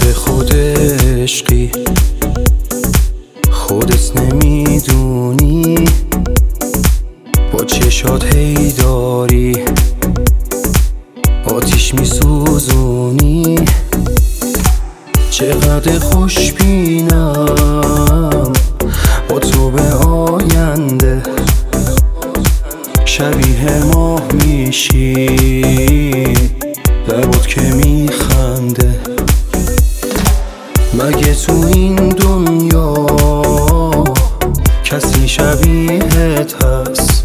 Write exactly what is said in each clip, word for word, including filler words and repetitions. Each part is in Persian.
به خود عشقی خودت نمیدونی، با چشات هی داری آتیش میسوزونی. چقدر خوشبینم با تو به آینده، شبیه ماه میشی لبات که میخنده. مگه تو این دنیا کسی شبیهت هست؟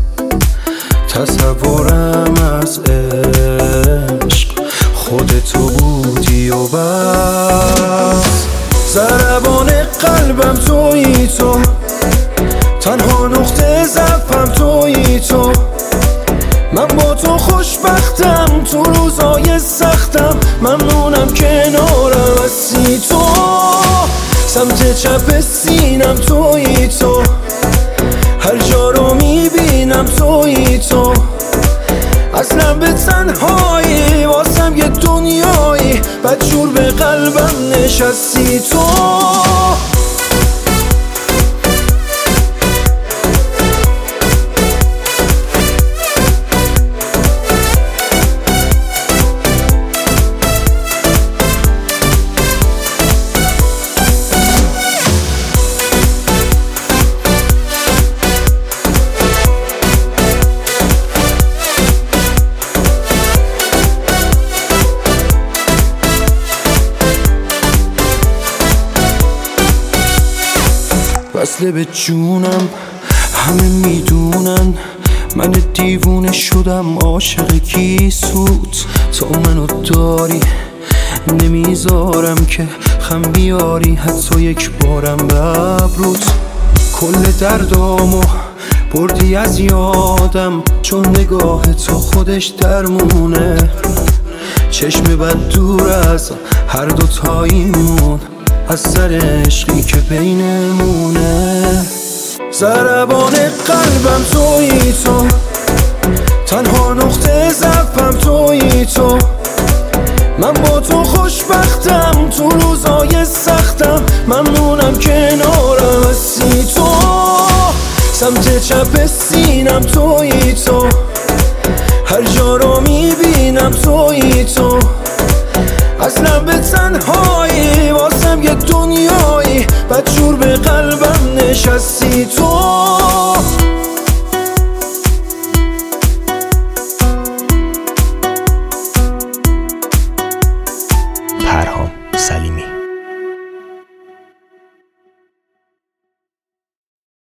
تصورم از عشق خودتو بودی و بس. ضربان قلبم تویی تو، تنها نقطه ضعفم تویی تو. من با تو خوشبختم تو روزای سختم، ممنونم کنارم هستی تو. سمت چپ سینم تویی تو، هر جا رو میبینم تویی تو. اصلا به تنهایی واسم یه دنیایی، بدجور به قلبم نشستی تو. وصله به جونم، همه میدونن من دیوونه شدم عاشق کی سود. تو منو داری نمیذارم که خم بیاری حتی یک بارم به ابروت. کل دردامو بردی از یادم، چون نگاه تو خودش درمونه. چشم بد دور از هر دو تاییمون، از سر عشقی که بینمونه. ضربان قلبم تویی تو، تنها نقطه ضعفم تویی تو. من با تو خوشبختم تو روزای سختم، ممنونم کنارم هستی تو. سمت چپ سینم تویی تو، هر جا رو میبینم تویی تو. اصلا به تنهایی واسم یه دنیایی، بدجور به قلبم نشستی تو. پرهام سلیمی.